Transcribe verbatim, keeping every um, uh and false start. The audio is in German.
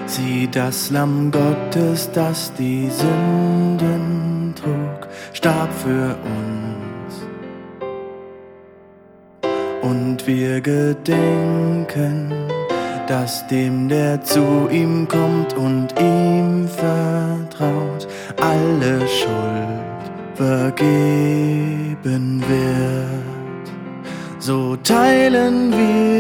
Sieh das Lamm Gottes, das die Sünden trug, starb für uns. Und wir gedenken, dass dem, der zu ihm kommt und ihm vertraut, alle Schuld vergeben wird. So teilen wir